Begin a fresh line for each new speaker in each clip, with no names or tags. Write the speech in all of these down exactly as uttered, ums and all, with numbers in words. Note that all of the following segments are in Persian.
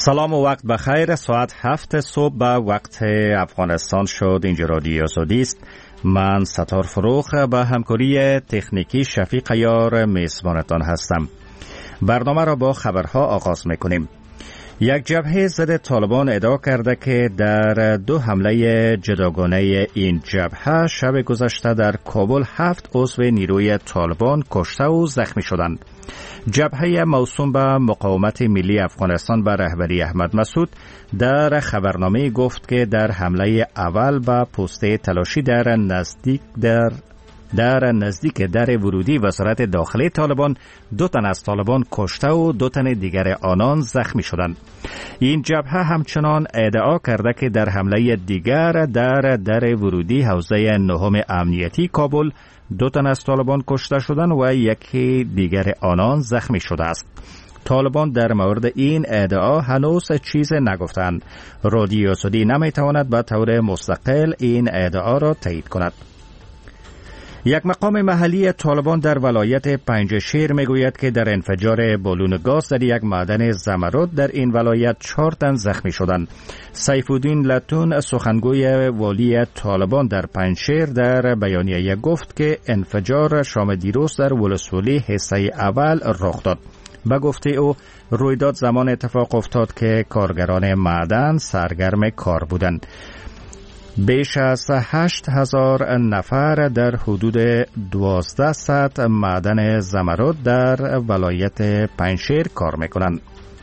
سلام و وقت بخیر. ساعت هفت صبح به وقت افغانستان شد. اینجا رادیو آزادی است. من ستار فروخ به همکاری تکنیکی شفیق یار میزبانتان هستم. برنامه را با خبرها آغاز میکنیم. یک جبهه ضد طالبان ادعا کرده که در دو حمله جداگانه این جبهه شب گذشته در کابل هفت عضو نیروی طالبان کشته و زخمی شدند. جبهه موسوم به مقاومت ملی افغانستان به رهبری احمد مسعود در خبرنامه گفت که در حمله اول به پوسته تلاشی در نزدیک در در نزدیک در ورودی وزارت داخلی طالبان دو تن از طالبان کشته و دو تن دیگر آنان زخمی شدند. این جبهه همچنان ادعا کرده که در حمله دیگر در در ورودی حوزه نهم امنیتی کابل دو تن از طالبان کشته شدند و یکی دیگر آنان زخمی شده است. طالبان در مورد این ادعا هنوز چیز نگفتند. رادیو آزادی نمیتواند به طور مستقل این ادعا را تایید کند. یک مقام محلی طالبان در ولایت پنجشیر میگوید که در انفجار بالون گاز در یک معدن زمرد در این ولایت چهار تن زخمی شدند. سیف الدین لتون سخنگوی والی طالبان در پنجشیر در بیانیه گفت که انفجار شام دیروز در ولسوالی حصه اول رخ داد. به گفته او رویداد زمان اتفاق افتاد که کارگران معدن سرگرم کار بودند. بیش از هشت هزار نفر در حدود دوازده صد معدن زمرد در ولایت پنجشیر کار میکنند.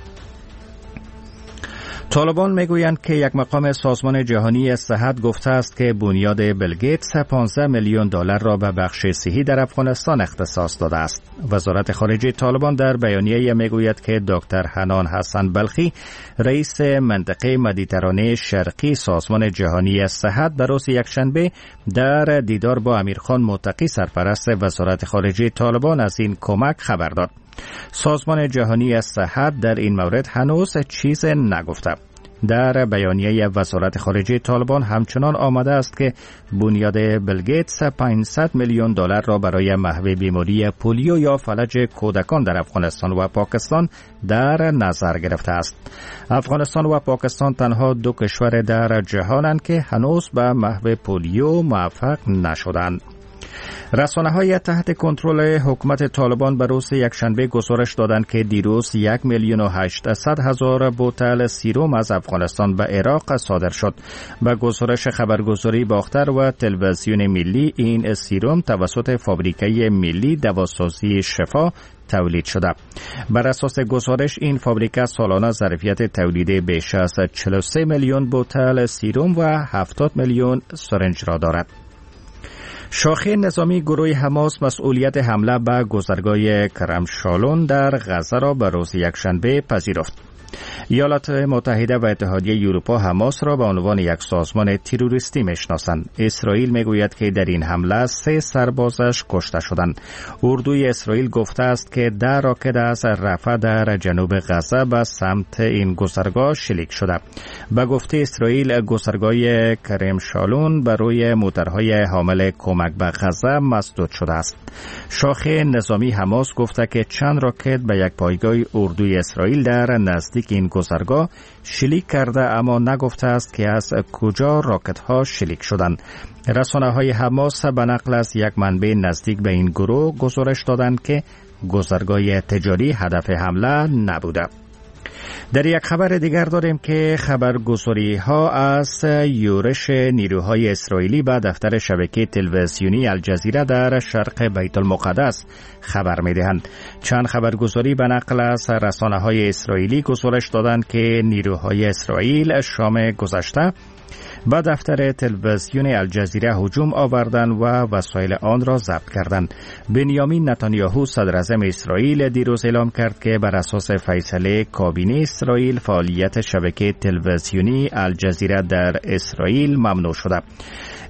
طالبان میگویند که یک مقام سازمان جهانی صحت گفته است که بنیاد بیل گیتس پانزده میلیون دلار را به بخش صحی در افغانستان اختصاص داده است. وزارت خارجه طالبان در بیانیه میگوید که دکتر حنان حسن بلخی رئیس منطقه مدیترانه شرقی سازمان جهانی صحت در روز یکشنبه در دیدار با امیرخان متقی سرپرست وزارت خارجه طالبان از این کمک خبر داد. سازمان جهانی صحت در این مورد هنوز چیز نگفته. در بیانیه وزارت خارجه طالبان همچنان آمده است که بنیاد بیل گیتس پانصد میلیون دلار را برای محو بیماری پولیو یا فلج کودکان در افغانستان و پاکستان در نظر گرفته است. افغانستان و پاکستان تنها دو کشور در جهانند که هنوز به محو پولیو موفق نشدند. رسانه‌های تحت کنترل حکومت طالبان به روز یکشنبه گزارش دادند که دیروز یک میلیون و هشتصد هزار بوتل سیروم از افغانستان به عراق صادر شد. به گزارش خبرگزاری باختر و تلویزیون ملی این سیروم توسط فابریکه ملی دواسازی شفا تولید شده. بر اساس گزارش این فابریکه سالانه ظرفیت تولید بیش از چهل و سه میلیون بوتل سیروم و هفتاد میلیون سرنج را دارد. شاخه نظامی گروه حماس مسئولیت حمله به گذرگاه کرم شالون در غزه را به روز یکشنبه پذیرفت. ایالات متحده و اتحادیه اروپا حماس را به عنوان یک سازمان تروریستی میشناسند. اسرائیل میگوید که در این حمله سه سربازش کشته شدند. اردوی اسرائیل گفته است که ده راکت از رفح در جنوب غزه به سمت این گذرگاه شلیک شده. به گفته اسرائیل گذرگاه کرم شالون بر روی موترهای حامل کمک به غزه مسدود شده است. شاخه نظامی حماس گفته که چند راکت به یک پایگاه اردوی اسرائیل در نزدیک این گذرگاه شلیک کرده، اما نگفته است که از کجا راکت ها شلیک شدند. رسانه های حماس به نقل از یک منبع نزدیک به این گروه گزارش دادند که گذرگاه تجاری هدف حمله نبوده. در یک خبر دیگر داریم که خبرگزاری ها از یورش نیروهای اسرائیلی به دفتر شبکه تلویزیونی الجزیره در شرق بیت المقدس خبر می دهند. چند خبرگزاری به نقل از رسانه های اسرائیلی گزارش دادند که نیروهای اسرائیل شام گذشته به دفتر تلویزیون الجزیره هجوم آوردند و وسایل آن را ضبط کردند. بنیامین نتانیاهو صدر اعظم اسرائیل دیروز اعلام کرد که بر اساس فیصله کابینه اسرائیل فعالیت شبکه تلویزیونی الجزیره در اسرائیل ممنوع شده.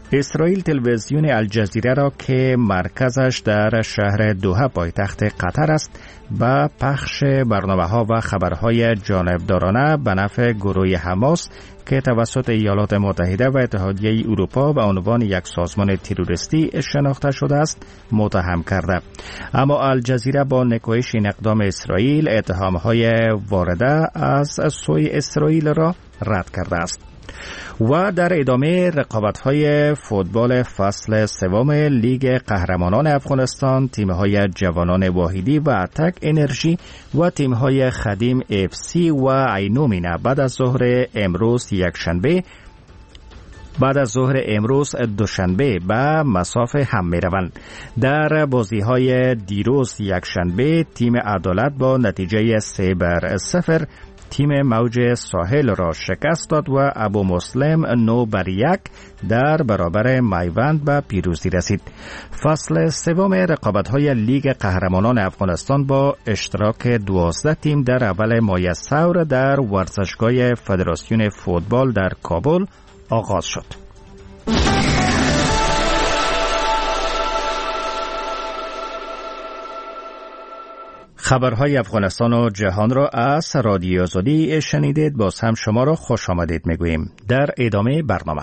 اسرائیل تلویزیون الجزیره را که مرکزش در شهر دوحه پایتخت قطر است با پخش برنامه‌ها و خبرهای جانبدارانه به نفع گروه حماس که توسط ایالات متحده و اتحادیه اروپا به عنوان یک سازمان تروریستی شناخته شده است متهم کرده. اما الجزیره با نکوهش این اقدام اسرائیل اتهام‌های وارده از سوی اسرائیل را رد کرده است. و در ادامه رقابت‌های فوتبال فصل سوم لیگ قهرمانان افغانستان، تیم‌های جوانان واحدی و اتک انرژی و تیم‌های خدیم اف سی و عینومینه بعد از ظهر امروز یکشنبه بعد از ظهر امروز دوشنبه به مسافه هم می‌روند. در بازی‌های دیروز یکشنبه تیم عدالت با نتیجه سه بر صفر تیم موج ساحل را شکست داد و ابو مسلم نو بر یک در برابر میوند به پیروزی رسید. فصل سوم رقابت‌های لیگ قهرمانان افغانستان با اشتراک دوازده تیم در اول ماه ثور در ورزشگاه فدراسیون فوتبال در کابل آغاز شد. خبرهای افغانستان و جهان را از رادیو آزادی شنیدید. باز هم شما را خوش آمدید میگوییم. در ادامه برنامه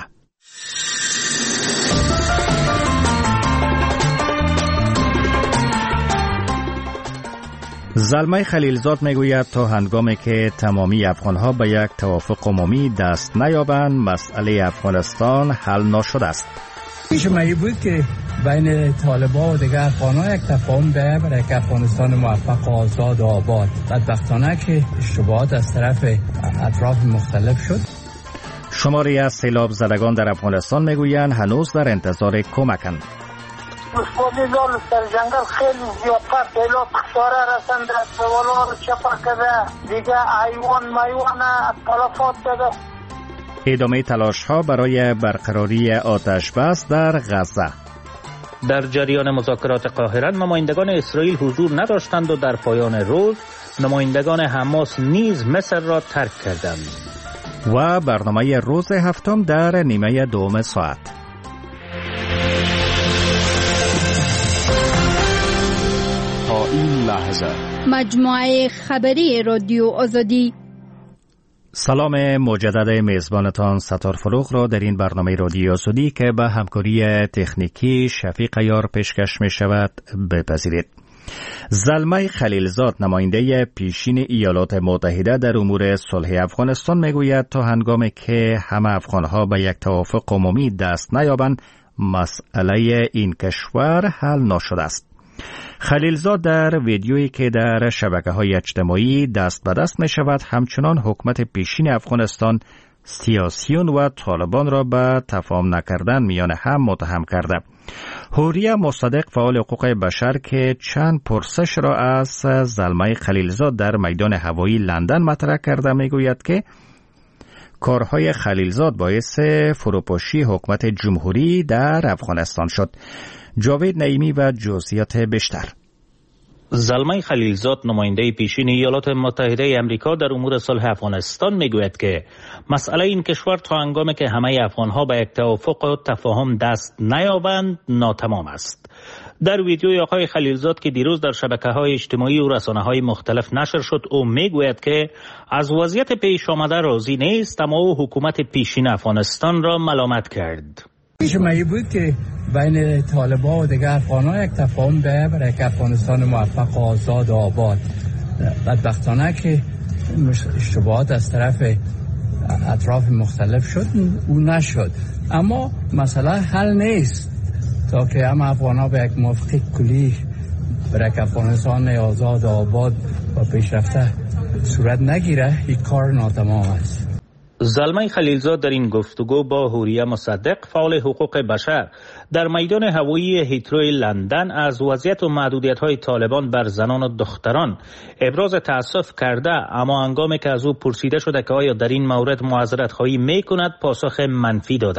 زلمه خلیلزاد میگوید تا هنگامی که تمامی افغانها به یک توافق عمومی دست نیابند مسئله افغانستان حل نشده است.
پیش من بود که بین طالبان و دیگر افغان‌ها یک تفاهم به برای که افغانستان موفق و آزاد و آباد. بدبختانه که اشتباهات از طرف اطراف مختلف شد.
شماری از سیلاب زدگان در افغانستان میگویند هنوز در انتظار کمکند.
مسئولیت‌ها در جنگل خیلی زیادتر سیلاب خساره رسنده سوالا رو چپا کرده دیگه حیوان میوان تلفات داده.
ادامه تلاش ها برای برقراری آتش بس در غزه.
در جریان مذاکرات قاهره نمایندگان اسرائیل حضور نداشتند و در پایان روز نمایندگان حماس نیز مصر را ترک کردند.
و برنامه روز هفتم در نیمه دوم ساعت.
تا این لحظه
مجموعه خبری رادیو آزادی.
سلام مجدد میزبانتان ستار فروغ را در این برنامه رادیو آزادی که به همکاری تکنیکی شفیق عیار پیشکش می شود بپذیرید. زلمه خلیلزاد نماینده پیشین ایالات متحده در امور صلح افغانستان می گوید تا هنگامی که همه افغانها به یک توافق عمومی دست نیابند مسئله این کشور حل نشده است. خلیلزاد در ویدیویی که در شبکه‌های اجتماعی دست به دست می شود همچنان حکومت پیشین افغانستان سیاسیون و طالبان را به تفاهم نکردن میان هم متهم کرده. حوریه مصدق فعال حقوق بشر که چند پرسش را از زلمه خلیلزاد در میدان هوایی لندن مطرح کرده میگوید که کارهای خلیلزاد باعث فروپاشی حکومت جمهوری در افغانستان شد. جاوید نعیمی و جزئیات بیشتر.
زلمه خلیلزاد نماینده پیشین ایالات متحده آمریکا در امور صلح افغانستان میگوید که مسئله این کشور تا هنگامی که همه افغانها به یک توافق و تفاهم دست نیابند ناتمام است. در ویدیوی آقای خلیلزاد که دیروز در شبکه‌های اجتماعی و رسانه‌های مختلف نشر شد او میگوید که از وضعیت پیش آمده راضی نیست اما او حکومت پیشین افغانستان را ملامت کرد.
پیش من بود که بین طالبان و دیگر افغان‌ها یک تفاهم به برای که افغانستان موفق و آزاد و آباد. بدبختانه که اشتباهات از طرف اطراف مختلف شد او نشد اما مسئله حل نیست تا که هم افغان‌ها به یک موافقه کلی برای که افغانستان آزاد و آباد و پیشرفته صورت نگیره این کار ناتمام است.
زلمه خلیلزاد در این گفتگو با حوریه مصدق فعال حقوق بشر در میدان هوایی هیتروی لندن از وضعیت و محدودیت‌های طالبان بر زنان و دختران ابراز تأسف کرده اما هنگامی که از او پرسیده شده که آیا در این مورد معذرت خواهی می‌کند پاسخ منفی داده.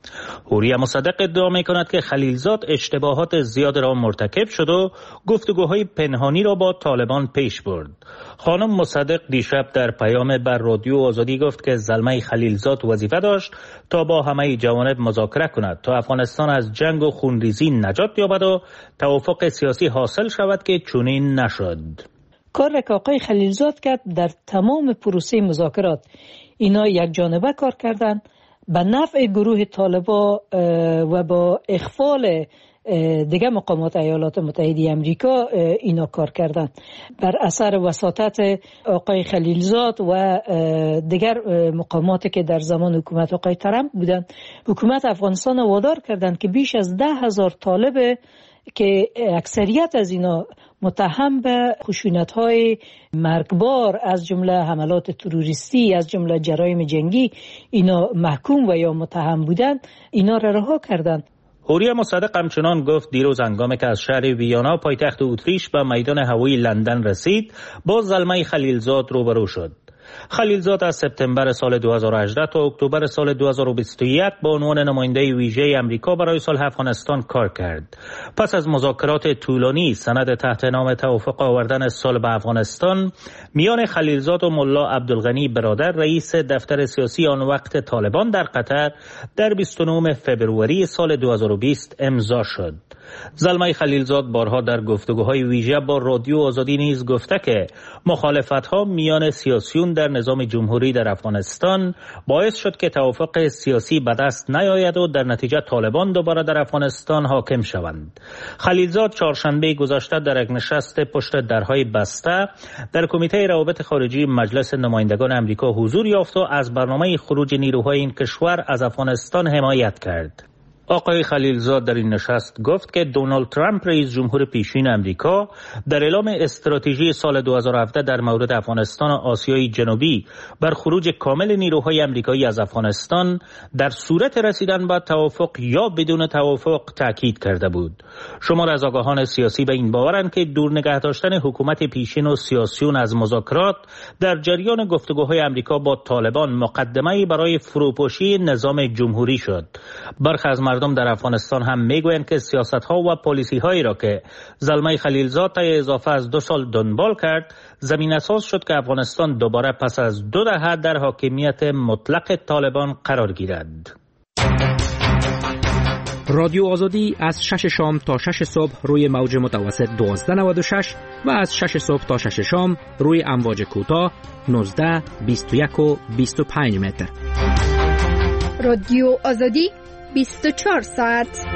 حوریه مصدق ادعا می کند که خلیلزاد اشتباهات زیاد را مرتکب شد و گفتگوهای پنهانی را با طالبان پیش برد. خانم مصدق دیشب در پیام بر رادیو آزادی گفت که زلمه خلیلزاد وظیفه داشت تا با همه جوانب مذاکره کند تا افغانستان از جنگ و خونریزی نجات یابد و توافق سیاسی حاصل شود که چنین نشد.
کار که آقای خلیلزاد کرد در تمام پروسه مذاکرات اینا یک جانبه کار کردند به نفع گروه طالبا و با اخفال دیگه مقامات ایالات متحده امریکا اینا کار کردند. بر اثر وساطت آقای خلیلزاد و دیگر مقاماتی که در زمان حکومت آقای ترامپ بودند، حکومت افغانستان وادار کردند که بیش از ده هزار طالب که اکثریت از اینا متهم به خشونت‌های مرگبار از جمله حملات تروریستی، از جمله جرایم جنگی اینا محکوم و یا متهم بودند، اینا را رها کردند.
حوریه مصدق همچنان گفت دیروز هنگامی که از شهر ویانا پایتخت اتریش به میدان هوایی لندن رسید با زلمه خلیلزاد روبرو شد. خلیلزاد از سپتامبر سال دو هزار و هجده تا اکتبر سال دو هزار و بیست و یک با عنوان نماینده ویژه امریکا برای صلح افغانستان کار کرد. پس از مذاکرات طولانی سند تحت نام توافق آوردن صلح به افغانستان میان خلیلزاد و ملا عبدالغنی برادر رئیس دفتر سیاسی آن وقت طالبان در قطر در بیست و نه فوریه سال دو هزار و بیست امضا شد. زلمه خلیلزاد بارها در گفتگوهای ویژه با رادیو آزادی نیز گفته که مخالفت‌ها میان سیاسیون در نظام جمهوری در افغانستان باعث شد که توافق سیاسی به دست نیاید و در نتیجه طالبان دوباره در افغانستان حاکم شوند. خلیلزاد چهارشنبه گذشته در یک نشست پشت درهای بسته در کمیته روابط خارجی مجلس نمایندگان امریکا حضور یافت و از برنامه خروج نیروهای این کشور از افغانستان حمایت کرد. آقای خلیلزاد در این نشست گفت که دونالد ترامپ رئیس جمهور پیشین امریکا در اعلام استراتژی سال دو هزار و هفده در مورد افغانستان و آسیای جنوبی بر خروج کامل نیروهای امریکایی از افغانستان در صورت رسیدن به توافق یا بدون توافق تاکید کرده بود. شمار از آگاهان سیاسی به این باورند که دور نگه داشتن حکومت پیشین و سیاسیون از مذاکرات در جریان گفتگوهای امریکا با طالبان مقدمه‌ای برای فروپاشی نظام جمهوری شد. برخی از مردم در افغانستان هم میگویند که سیاست‌ها و پالیسی‌هایی را که زلمه خلیلزاد طی اضافه از دو سال دنبال کرد زمینه ساز شد که افغانستان دوباره پس از دو دهه در حاکمیت مطلق طالبان قرار گیرد.
رادیو آزادی از شش شام تا شش صبح روی موج متوسط دوازده نود و شش و از شش صبح تا شش شام روی امواج کوتاه نوزده، بیست و یک و بیست و پنج متر.
رادیو آزادی بیست و چهار ساعت.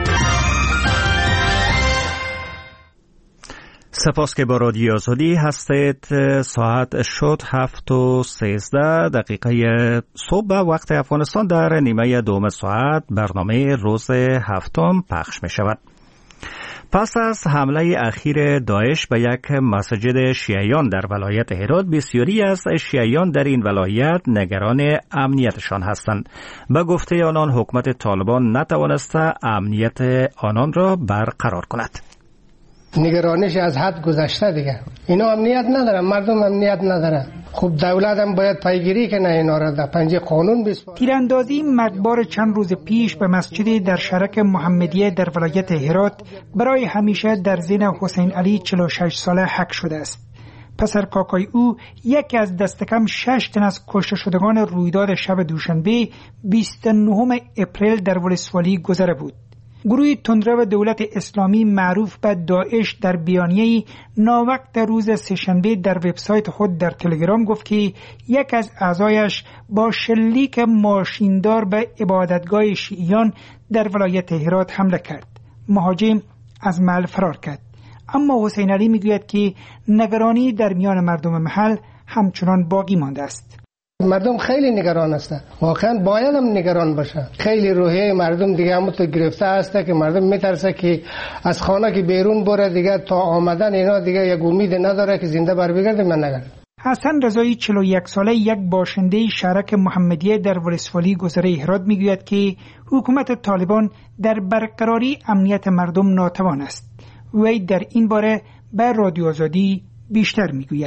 سپاس که با رادیو آزادی هستید. ساعت شد هفت و سیزده دقیقه صبح به وقت افغانستان. در نیمه دوم ساعت برنامه روز هفتم پخش می شود. پس از حمله اخیر داعش به یک مسجد شیعیان در ولایت هرات، بسیاری از شیعیان در این ولایت نگران امنیتشان هستند. به گفته آنان حکومت طالبان نتوانسته امنیت آنان را برقرار کند.
نگرانش از حد گذشته دیگه. اینا امنیت ندارن، مردم امنیت ندارن. خب دولت هم باید پیگیری کنه اینا را در پنجه قانون بسپاره.
تیراندازی مرگبار چند روز پیش به مسجد در شرک محمدیه در ولایت هرات برای همیشه در ذهن حسین علی چهل و شش ساله حک شده است. پسر کاکای او یکی از دست کم شش تن از کشته شدگان رویداد شب دوشنبه بیست و نه اپریل در ولسوالی گذره بود. گروه تندرو دولت اسلامی معروف به داعش در بیانیه‌ای ناوقت روز سه‌شنبه در وبسایت خود در تلگرام گفت که یک از اعضایش با شلیک ماشیندار به عبادتگاه شیعیان در ولایت هرات حمله کرد. مهاجم از محل فرار کرد. اما حسین علی میگوید که نگرانی در میان مردم محل همچنان باقی مانده است.
مردم خیلی نگران هستند. واقعا باید هم نگران باشن. خیلی روحیه مردم دیگه همون تو گرفته هسته که مردم میترسه که از خانه که بیرون بره دیگه تا آمدن اینا دیگه یک امید نداره که زنده بر بگرده. من نگران.
حسن رضایی چهل و یک ساله یک باشنده شرک محمدیه در ولسوالی گذره هرات میگوید که حکومت طالبان در برقراری امنیت مردم ناتوان است. وی در این باره به رادیو آزادی بیشتر میگوید.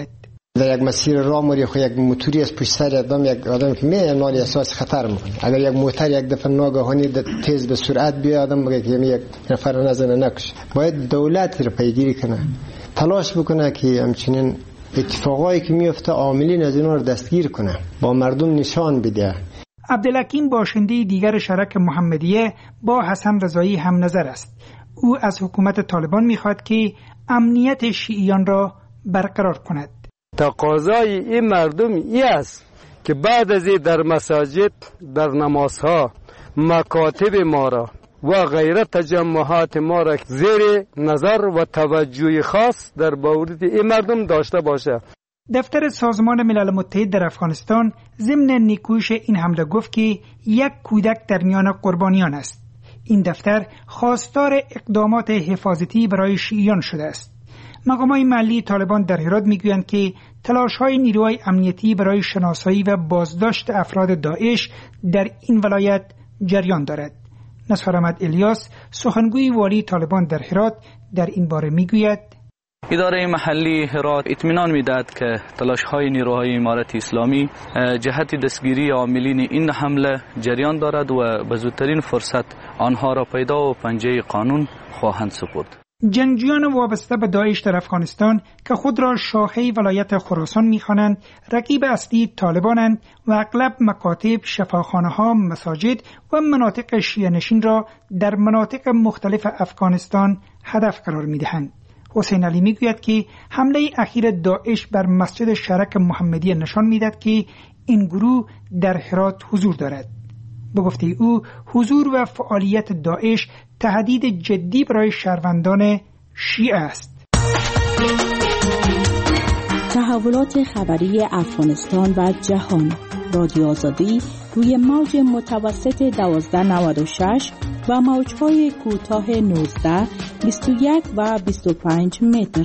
در یک مسیر راه موری خو یک موتوری از پشت سر آدم یک آدم که می نال احساس خطر میکنه. اگر یک موتور یک دفعه ناگهانی تیز به سرعت بیاد آدم میگه که یک نفر نزنه نکشه. باید دولت رو پیگیری کنه، تلاش بکنه که همچنین اتفاقایی که میفته عاملین از اینا رو دستگیر کنه، با مردم نشان بده.
عبدالحکیم باشنده دیگر شرک محمدیه با حسن رضایی هم نظر است. او از حکومت طالبان میخواد که امنیت شیعیان را برقرار کند.
تقاضای این مردم ای است که بعد از این در مساجد، در نمازها، مکاتب ما را و غیره تجمعات ما را زیر نظر و توجه خاص در مورد این مردم داشته باشه.
دفتر سازمان ملل متحد در افغانستان ضمن نیکویش این حمله گفت که یک کودک در میان قربانیان است. این دفتر خواستار اقدامات حفاظتی برای شیعیان شده است. مقامات محلی طالبان در هرات میگویند که تلاش‌های نیروهای امنیتی برای شناسایی و بازداشت افراد داعش در این ولایت جریان دارد. نصر احمد الیاس، سخنگوی والی طالبان در هرات، در این باره میگوید:
اداره محلی هرات اطمینان میدهد که تلاش‌های نیروهای امارت اسلامی جهت دستگیری عاملین این حمله جریان دارد و به زودترین فرصت آنها را پیدا و پنجه قانون خواهند سپرد.
جنگجویان وابسته به داعش در افغانستان که خود را شاخه ولایت خراسان می‌خوانند، رقیب اصلی طالبانند و اغلب مکاتب، شفاخانه‌ها، مساجد و مناطق شیعه نشین را در مناطق مختلف افغانستان هدف قرار می‌دهند. حسین علی میگوید که حمله اخیر داعش بر مسجد شرک محمدیه نشان می‌دهد که این گروه در هرات حضور دارد. به گفته او، حضور و فعالیت داعش تهدید جدی برای شهروندان شیعه است.
تحولات خبری افغانستان و جهان. رادیو آزادی روی موج متوسط دوازده نود و شش و موج‌های کوتاه نوزده، بیست و یک و بیست و پنج متر.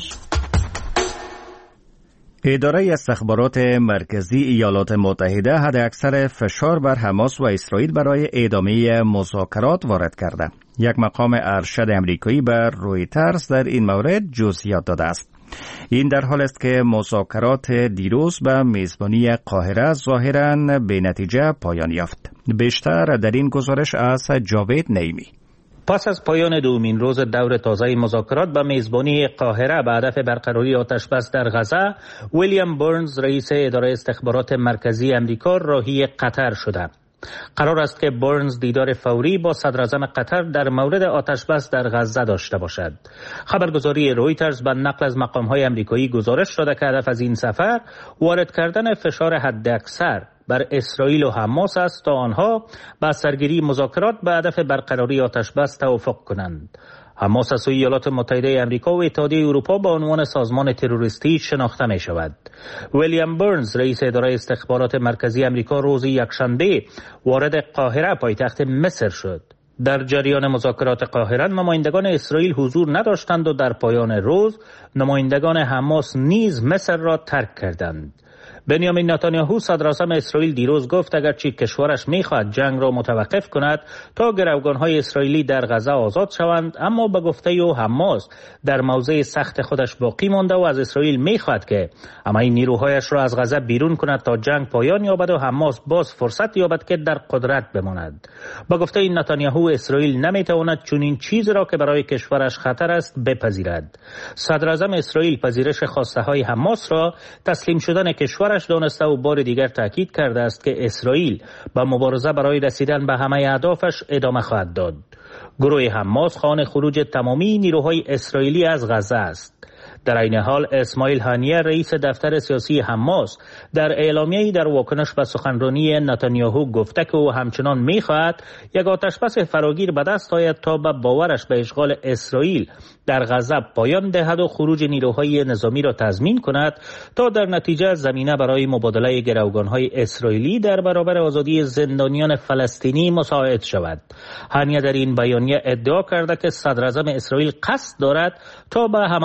اداره استخبارات مرکزی ایالات متحده حداکثر فشار بر حماس و اسرائیل برای ادامه مذاکرات وارد کرده. یک مقام ارشد امریکایی بر رویترز در این مورد جزئیات داده است. این در حال است که مذاکرات دیروز به میزبانی قاهره ظاهراً به نتیجه پایان یافت. بیشتر در این گزارش از جاوید نعیمی.
پس از پایان دومین روز دور تازه مذاکرات به میزبانی قاهره به هدف برقراری آتش بس در غزه، ویلیام برنز رئیس اداره استخبارات مرکزی امریکا راهی قطر شده. قرار است که برنز دیدار فوری با صدراعظم قطر در مورد آتش بس در غزه داشته باشد. خبرگزاری رویترز به نقل از مقام‌های امریکایی گزارش داده که هدف از این سفر وارد کردن فشار حداکثر بر اسرائیل و حماس است تا آنها با سرگیری مذاکرات به هدف برقراری آتش بس توافق کنند. حماس از سوی ایالات متحده آمریکا و اتحادیه اروپا با عنوان سازمان تروریستی شناخته می شود. ویلیام برنز رئیس اداره استخبارات مرکزی آمریکا روز یکشنبه وارد قاهره پایتخت مصر شد. در جریان مذاکرات قاهره نمایندگان اسرائیل حضور نداشتند و در پایان روز نمایندگان حماس نیز مصر را ترک کردند. بنیامین نتانیاهو صدراعظم اسرائیل دیروز گفت اگرچه کشورش میخواهد جنگ را متوقف کند تا گروگانهای اسرائیلی در غزه آزاد شوند، اما به گفته او حماس در موضع سخت خودش باقی مانده و از اسرائیل میخواهد که همه نیروهایش را از غزه بیرون کند تا جنگ پایان یابد و حماس باز فرصت یابد که در قدرت بماند. به گفته این نتانیاهو اسرائیل نمیتواند چنین چیزی را که برای کشورش خطر است بپذیرد. صدراعظم اسرائیل پذیرش خواسته های حماس را تسلیم شدن کشور دانسته و بار دیگر تاکید کرده است که اسرائیل با مبارزه برای رسیدن به همه اهدافش ادامه خواهد داد. گروه حماس خواهان خروج تمامی نیروهای اسرائیلی از غزه است. در این حال اسماعیل هانیه رئیس دفتر سیاسی حماس در اعلامیه‌ای در واکنش به سخنرانی نتانیاهو گفته که او همچنان می‌خواهد یک آتشبس فراگیر به دست آید تا به باورش به اشغال اسرائیل در غزه پایان دهد و خروج نیروهای نظامی را تضمین کند تا در نتیجه زمینه برای مبادله گروگان‌های اسرائیلی در برابر آزادی زندانیان فلسطینی مساعد شود. هانیه در این بیانیه ادعا کرده که صدراعظم اسرائیل قصد دارد تا به حملاتش ادامه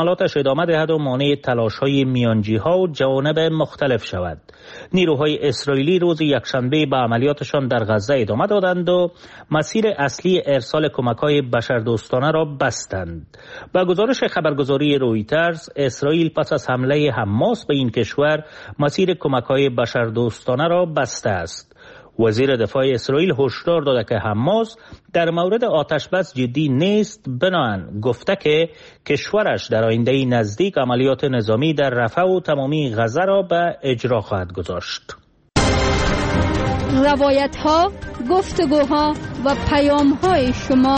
ادامه دهد و مانع تلاش‌های میانجی‌ها و جوانب مختلف شود. نیروهای اسرائیلی روز یکشنبه به عملیاتشان در غزه ادامه دادند و مسیر اصلی ارسال کمک‌های بشردوستانه را بستند. با گزارش خبرگزاری رویترز، اسرائیل پس از حمله حماس به این کشور مسیر کمک‌های بشردوستانه را بسته است. وزیر دفاع اسرائیل هشدار داده که حماس در مورد آتش بس جدی نیست، بنابراین گفته که کشورش در آینده نزدیک عملیات نظامی در رفح و تمامی غزه را به اجرا خواهد گذاشت.
روایت ها، گفتگوها و پیام های شما.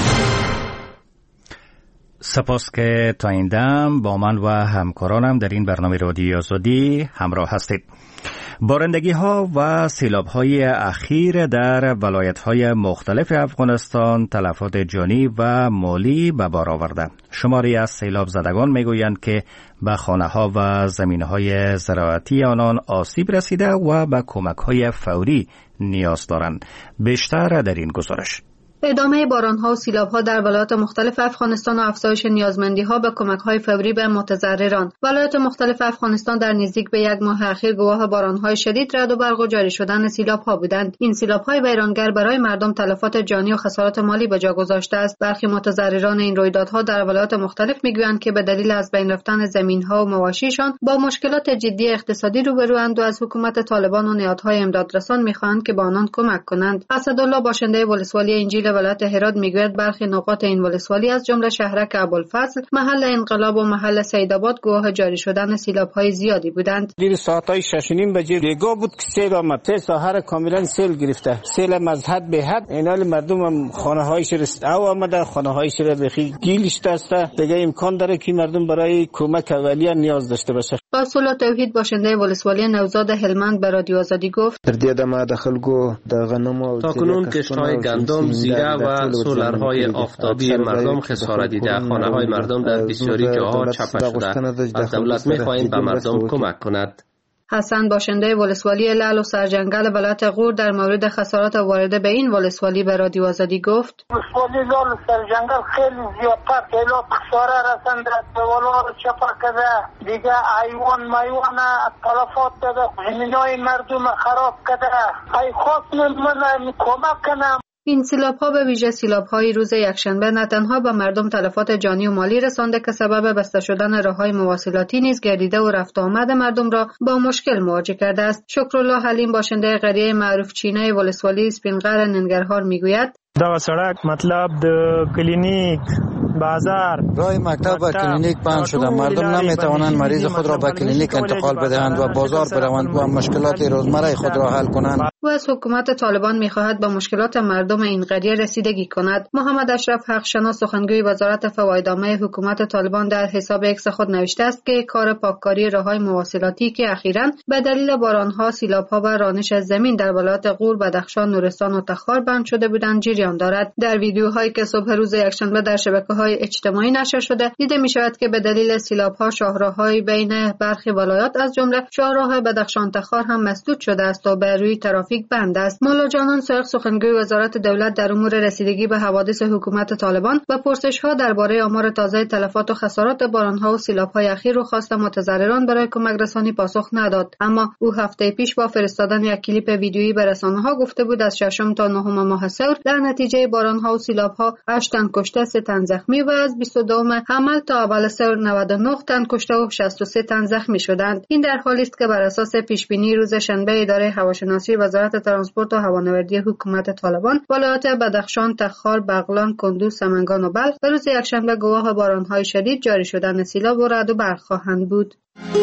سپاس که تا این دم با من و همکارانم در این برنامه رادیو آزادی همراه هستید. بارندگی ها و سیلاب های اخیر در ولایت های مختلف افغانستان تلفات جانی و مالی به بار آورده. شماری از سیلاب زدگان میگویند که به خانه ها و زمین های زراعتی آنان آسیب رسیده و به کمک های فوری نیاز دارند. بیشتر در این گزارش.
ادامه باران‌ها و سیلاب‌ها در ولایات مختلف افغانستان و افزایش نیازمندی‌ها به کمک‌های فوری به متضرران. ولایات مختلف افغانستان در نزدیک به یک ماه اخیر گواه باران‌های شدید، رعد و برق و جاری شدن سیلاب‌ها بودند. این سیلاب‌های ویرانگر برای مردم تلفات جانی و خسارات مالی به جا گذاشته است. برخی متضرران این رویدادها در ولایات مختلف می‌گویند که به دلیل از بین رفتن زمین‌ها و مواشیشان با مشکلات جدی اقتصادی روبروند و از حکومت طالبان و نهادهای امدادرسان می‌خواهند که به آنان کمک کنند. اسدالله باشنده ولسوالی انجیل ولایت هرات میگوید برخی نقاط این ولسوالی از جمله شهرک ابوالفضل، محل انقلاب و محل سیدآباد گواه جاری شدن سیلاب‌های زیادی بودند.
دیر ساعت‌های شش و نیم بجه بیگاه بود که سیل آمد. سه ساحه کاملا سیل گرفته. سیل از حد به حد. اینال مردم هم خانه‌هایش رست او آمده، خانه‌هایش را بخی گیلش دسته. دیگه امکان داره که مردم برای کمک اولیه نیاز داشته باشه.
رسول توحید باشنده ولسوالی نوزاد هلمند به رادیو آزادی گفت:
در دې دمه د خلکو د غنمو
تاکنون کشت‌های گندم، زیره و سولرهای آفتابی مردم خسارت دیده. خانه‌های مردم در بسیاری جاها چپه شده. از دولت می‌خواهیم به مردم کمک کند.
حسن باشنده ولسوالی لعل و سرجنگل ولایت غور در مورد خسارات وارده به این ولسوالی به رادیو آزادی گفت:
ولسوالی لعل و سرجنگل خیلی زیادتر خیلی خساره رسنده، دیوالا رو چپه کرده، دیگه ایوان میوان تلفات داده، زمینای مردم خراب کرده. ای خواست من کمک کنم.
این سیلاب‌ها به ویژه سیلاب‌های روز یکشنبه نه تنها به مردم تلفات جانی و مالی رسانده که سبب بسته شدن راه‌های مواصلاتی نیز گردیده و رفت و آمد مردم را با مشکل مواجه کرده است. شکرالله حلیم باشنده قریه معروف چینه ولسوالی سپینغر ننگرهار میگوید:
دا سړک مطلب د کلینیک، بازار،
راه مکتب و کلینیک بند شده. مردم نمیتوانند مریض خود را به کلینیک انتقال بدهند و بازار بروند و مشکلات روزمره خود را حل کنند.
و از حکومت طالبان می‌خواهد به مشکلات مردم این قریه رسیدگی کند. محمد اشرف حقشناس سخنگوی وزارت فوایدنامه حکومت طالبان در حساب ایکس خود نوشته است که کار پاککاری راه‌های مواصلاتی که اخیراً به دلیل باران‌ها، سیلاب‌ها و رانش زمین در ولایات غور، بدخشان، نورستان و تخار بند شده بودند جریان دارد. در ویدیوهایی که صبح روز یکشنبه در شبکه‌های اجتماعی نشر شده دیده می‌شود که به دلیل سیلاب‌ها شاهراه‌های بین برخی ولایات از جمله شاهراه بدخشان تخار هم مسدود شده است و بر روی ترافیک بند است. مولا جانان سایق سخنگوی وزارت دولت در امور رسیدگی به حوادث حکومت طالبان و پرسش‌ها درباره آمار تازه تلفات و خسارات باران‌ها و سیلاب‌های اخیر رو خواست متضرران برای کمک رسانی پاسخ نداد، اما او هفته پیش با فرستادن یک کلیپ ویدیویی به رسانه‌ها گفته بود از ششم تا نهم ماه سور در نتیجه باران‌ها و سیلاب‌ها هشت تن کشته، سه تن زخمی و از بیست و دو حمل تا اول سور نود و نه تن کشته و شصت و سه تن زخمی شدند. این در حالی است که بر اساس پیشبینی روز شنبه اداره هواشناسی وزارت ترانسپورت و هوانوردی حکومت طالبان ولایات بدخشان، تخار، بغلان، کندوز، سمنگان و بلخ به روز یکشنبه گواه باران‌های شدید، جاری شدن سیلاب و رعد و برق خواهند بود.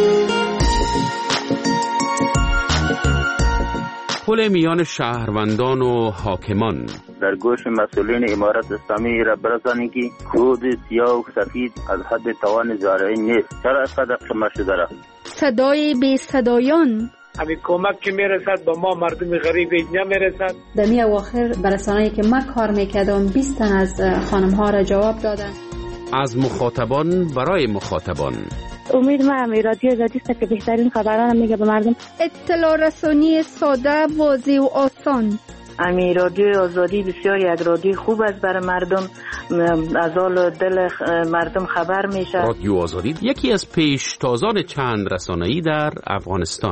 پل میان شهروندان و حاکمان
در گوش مسئولین امارت اسلامی را برسانید که کود سیاه و سفید از حد توان زارعین نیست. چرا اینقدر قمه شده را؟
صدای بی صدایان
همین کمک که میرسد به ما مردم غریب نمیرسد.
در می اواخر برسانه‌ای که من کار میکردم بیست تن از خانم ها را جواب دادن.
از مخاطبان برای مخاطبان.
امید من رادیو آزادی است که بهترین خبران میگه به مردم.
اطلاع رسانی ساده، واضح و آسان.
امی رادیو آزادی بسیار یک رادیو خوب است برای مردم، از حال دل مردم خبر میشه.
رادیو آزادی یکی از پیشتازان چند رسانه‌ای در افغانستان.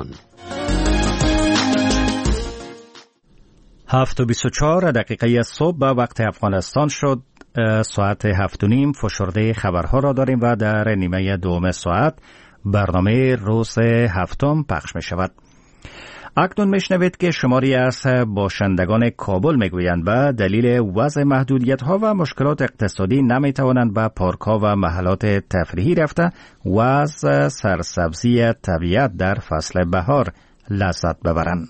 هفت و بیست و چهار دقیقه صبح به وقت افغانستان شد. ساعت هفت و نیم فشرده خبرها را داریم و در نیمه دوم ساعت برنامه روز هفتم پخش می شود. اکنون میشنوید که شماری از باشندگان کابل میگویند به دلیل وضع محدودیت ها و مشکلات اقتصادی نمی توانند به پارک ها و محلات تفریحی رفته و از سرسبزی طبیعت در فصل بهار لذت ببرند.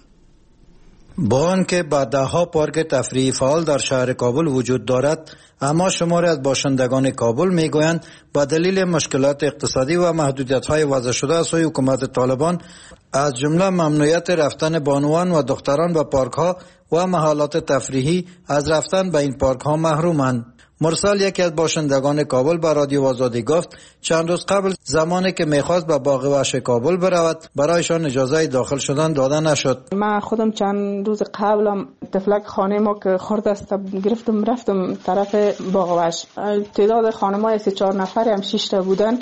با آنکه بعدها پارک تفریحی فعال در شهر کابل وجود دارد، اما شماری از باشندگان کابل میگویند با دلیل مشکلات اقتصادی و محدودیت‌های وضع شده از سوی حکومت طالبان، از جمله ممنوعیت رفتن بانوان و دختران به پارک‌ها و محلات تفریحی، از رفتن به این پارک‌ها محرومند. مرسل یکی از باشندگان کابل به رادیو آزادی گفت چند روز قبل زمانی که میخواست به باغ وحش کابل برود برایشان اجازه داخل شدن داده نشد.
من خودم چند روز قبلم تفلک خانه ما که خورد است گرفتم رفتم طرف باغ وحش. تعداد خانم‌های سه چهار نفری هم شش تا بودن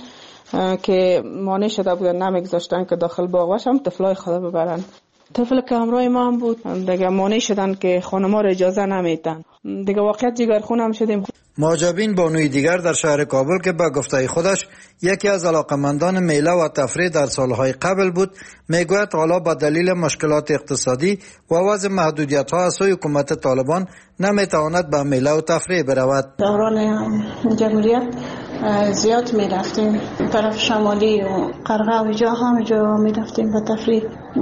که مانع شده بودن، نمیگذاشتن که داخل باغ وحش هم طفلای خود ببرن. طفل که همراه ما هم بود دیگه مانع شدن که خانم‌ها را اجازه نمیدن. دیگه واقعیت جگرخون هم شدیم.
معجبین بانوی دیگر در شهر کابل که به گفته خودش یکی از علاقمندان میله و تفریح در سالهای قبل بود، میگوید حالا با دلیل مشکلات اقتصادی و وضع محدودیت‌ها از سوی حکومت طالبان نمیتواند به میله و تفریح برود.
دوران جمهوریت زیاد میرفتیم طرف شمالی و قرغه و جا همه جا میرفتیم به تفریح،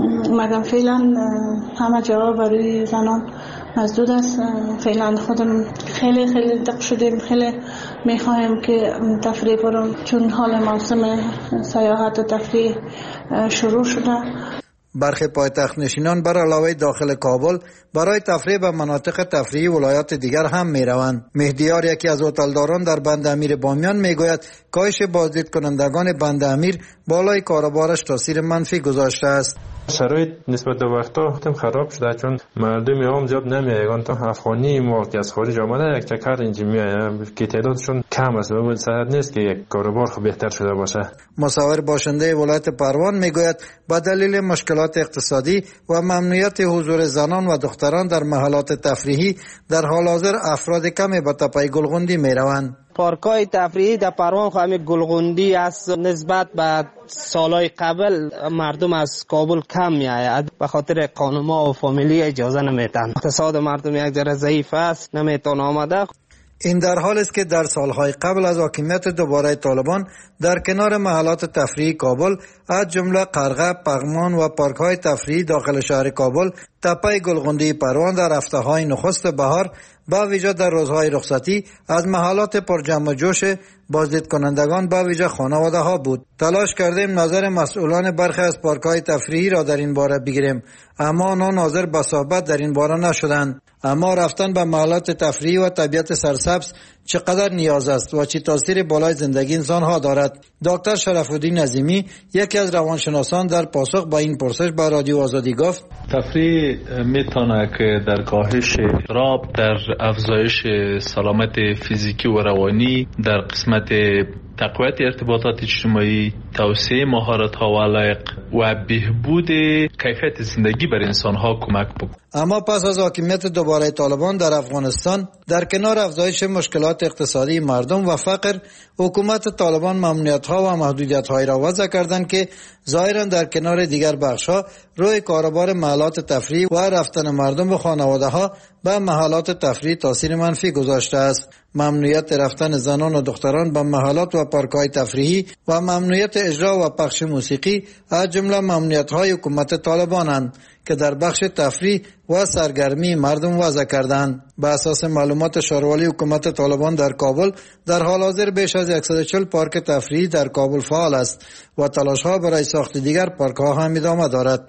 مگر فعلا همه جا برای زنان مسدود است. فعلا خودم خیلی خیلی دق شدیم، خیلی میخوایم که تفریح برم چون حال موسم سیاحت و تفریح شروع شده.
برخی پایتخت نشینان بر علاوه داخل کابل برای تفریح به مناطق تفریحی ولایات دیگر هم می روند. مهدیار یکی از هتلداران در بند امیر بامیان می گوید کاهش بازدید کنندگان بند امیر بالای کاروبارش تاثیر منفی گذاشته است.
شرایط نسبت به وقتا هم خراب شده چون مردم هم زیاد نمیایند. تا افغانی ما که از خارج آمده یک چکر اینجا میآیند که تعدادشون کم است و صحت نیست که یک کاروبار خوب بهتر شده باشه. مصور
باشنده ولایت پروان میگوید با دلیل مشکلات اقتصادی و ممنوعیت حضور زنان و دختران در محلات تفریحی در حال حاضر افراد کمی به تپه گلغندی میروند.
پارکای تفریحی در پروان خو همین گلغندی است، نسبت به سالهای قبل مردم از کابل کم میآید به خاطر خانم‌ها و فامیلی اجازه نمیدن. اقتصاد مردم یک ذره ضعیف است، نمیتونه آمده.
این در حال است که در سالهای قبل از حاکمیت دوباره طالبان در کنار محلات تفریحی کابل از جمله قرغه، پغمان و پارک‌های تفریحی داخل شهر کابل، تپه گلغندی پروان در هفته‌های نخست بهار با ویژه در روزهای رخصتی از محلات پر جمع جوش بازدید کنندگان با ویژه خانواده ها بود. تلاش کردیم نظر مسئولان برخی از پارک‌های تفریحی را در این باره بگیریم، اما آنها ناظر به صحبت در این باره نشدند. اما رفتن به محلات تفریحی و طبیعت سرسبز چقدر نیاز است و چه تاثیر بالای زندگی انسان ها دارد. دکتر شرف‌الدین عظیمی یکی از روانشناسان در پاسخ به این پرسش به رادیو آزادی گفت
تفریح میتونه که در کاهش اضطراب، در افزایش سلامت فیزیکی و روانی، در قسمت تقویت ارتباطات اجتماعی، توسعه مهارت‌ها و علایق و بهبود کیفیت زندگی بر انسان‌ها کمک بکنه.
اما پس از حاکمیت دوباره طالبان در افغانستان، در کنار افزایش مشکلات اقتصادی مردم و فقر، حکومت طالبان ممنوعیت‌ها و محدودیت‌هایی را وضع کردند که ظاهراً در کنار دیگر بخش‌ها روی کاروبار محلات تفریح و رفتن مردم و خانواده‌ها به محلات تفریح تاثیر منفی گذاشته است. ممنوعیت رفتن زنان و دختران به محلات و پارک‌های تفریحی و ممنوعیت اجرا و پخش موسیقی از جمله ممنوعیت‌های حکومت طالبانند که در بخش تفریح و سرگرمی مردم وضع کردند. به اساس معلومات شاروالی حکومت طالبان در کابل در حال حاضر بیش از صد و چهل پارک تفریحی در کابل فعال است و تلاش‌ها برای ساخت دیگر پارک‌ها هم ادامه دارد.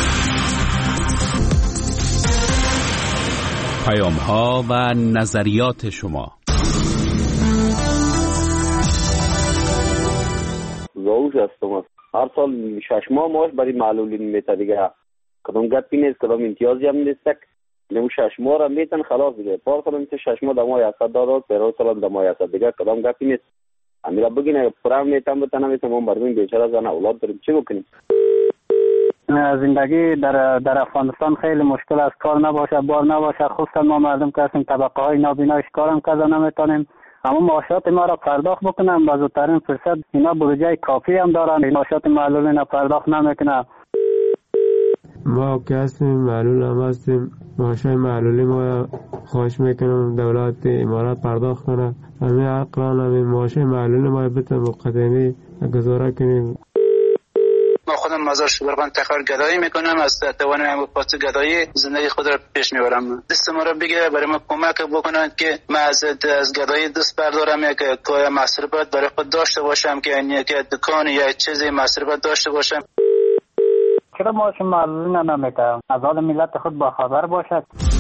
پیام‌ها و نظریات شما.
زوج هستم. هر سال شش ماه ماش برای معلولین میته دیگه. کدام گپی نیست، کدام امتیازی هم نیست. نمو شش ماه را میتن خلاص دیگه پار کنم تو شش ماه دمای هصد داد پیرو سال دمای هصد دیگه کدام گپی نیست. امیرا بگین پرام میتم بتنم میتم ما مردم بیچاره زن اولاد داریم چی بکنیم؟
زندگی در در افغانستان خیلی مشکل است. کار نباشه بار نباشه، خصوصا ما مردم که هستیم طبقه های نابینا کارم کردن نمیتونیم. اما معاشات ما را پرداخت بکنم با زودترین فرصت. اینا بودجه کافی هم دارن، معاشات معلول اینا پرداخت نمیکنه.
ما که هستیم معلول هم هستیم، معاشای معلولی ما خواهش میکنم دولت امارات پرداخت کنه. همین اقران همین معاشای معلولی ما بتونه مقدمی گزاره کنیم.
ما خودم مزار شبرغان تخار گدایی میکنم، از توان هم پاس گدایی زندگی خود را پیش میبرم. دست ما را بگیره برای ما کمک بکنند که ما از از گدایی دست بردارم، یک که مصرفات برای خود داشته باشم، که یعنی که دکان یا چیزی مصرفات داشته باشم.
چرا معاش معلولی نمیکنم؟ از حال ملت خود با خبر باشد.